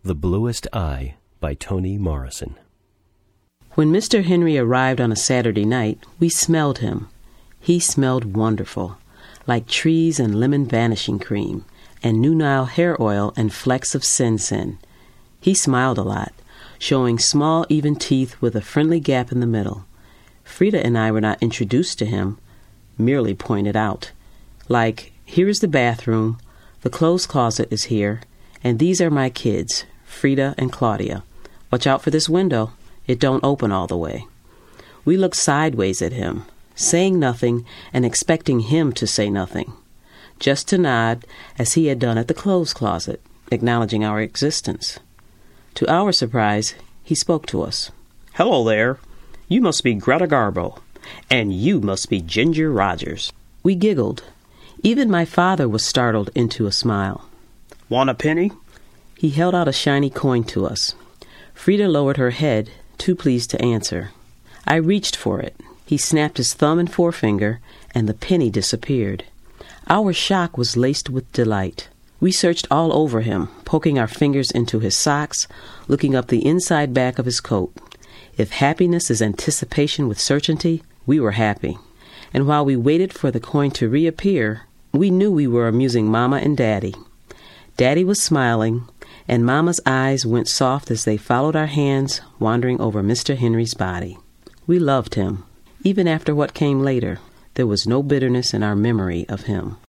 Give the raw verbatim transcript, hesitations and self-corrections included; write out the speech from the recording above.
The Bluest Eye by Toni Morrison. When Mister Henry arrived on a Saturday night, we smelled him. He smelled wonderful, like trees and lemon vanishing cream, and New Nile hair oil and flecks of sin-sin. He smiled a lot, showing small, even teeth with a friendly gap in the middle. Frida and I were not introduced to him, merely pointed out. Like, here is the bathroom, the clothes closet is here, and these are my kids, Frida and Claudia. Watch out for this window. It don't open all the way. We looked sideways at him, saying nothing and expecting him to say nothing, just to nod as he had done at the clothes closet, acknowledging our existence. To our surprise, he spoke to us. "Hello there. You must be Greta Garbo, and you must be Ginger Rogers." We giggled. Even my father was startled into a smile. "Want a penny?" He held out a shiny coin to us. Frida lowered her head, too pleased to answer. I reached for it. He snapped his thumb and forefinger, and the penny disappeared. Our shock was laced with delight. We searched all over him, poking our fingers into his socks, looking up the inside back of his coat. If happiness is anticipation with certainty, we were happy. And while we waited for the coin to reappear, we knew we were amusing Mama and Daddy. Daddy was smiling, and Mama's eyes went soft as they followed our hands wandering over Mister Henry's body. We loved him. Even after what came later, there was no bitterness in our memory of him.